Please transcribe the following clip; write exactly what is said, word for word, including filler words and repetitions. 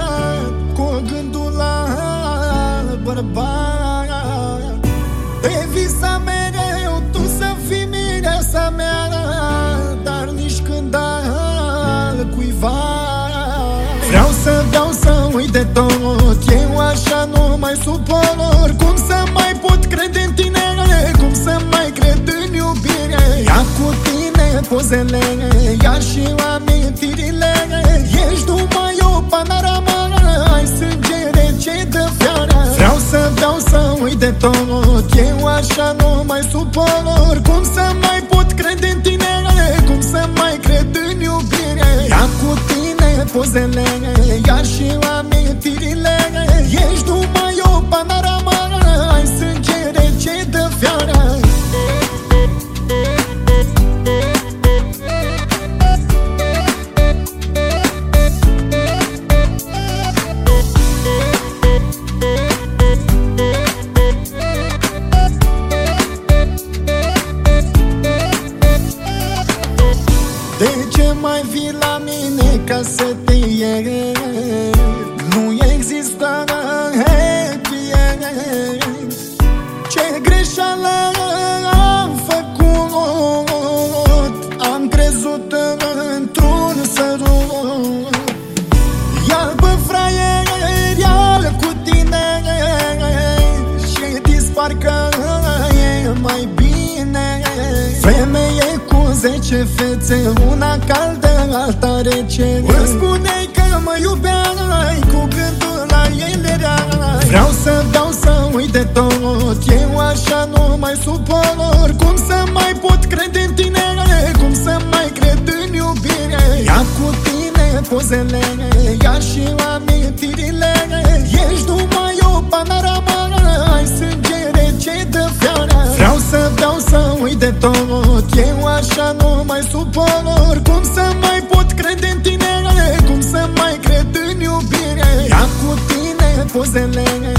cu gândul la bărbat. Te visa mereu tu să fii mireasa mea, dar nici când al cuiva. Vreau să beau, să uit de tot, eu așa nu mai suport. Cum să mai pot crede în tine, cum să mai cred în iubire? Ia cu tine pozele, ia și amintirile. Ești numai o panorama, ai sânge rece de fiară. Vreau să beau, să uit de tot, eu așa nu mai suport. Cum să mai pot crede în tine, cum să mai cred în iubire? Ia cu tine pozele, ia și amintirile. Ești numai o panorama, ai sânge rece de fiară. De ce mai vii la mine ca să te ieri? Nu există happy end. Ce greșeală am făcut? Am crezut într-un sărut. Iar pe fraier, iar cu tine, și dispar că e mai bine. Femeie cu zece fețe, una caldă, alta rece. Îmi spuneai că mă iubeai, cu gândul la ele rea. Vreau să beau, să uit de tot, eu așa nu mai suport. Cum să mai pot crede în tine, cum să mai cred în iubire? Ia cu tine pozele, ia și amintirile. Ești numai o panorama, ai sânge rece de fiară. Vreau să beau, să uit de tot, eu așa nu mai suport. Cum să mai pot crede în tine, cum să mai cred în iubire? Ia cu tine pozele,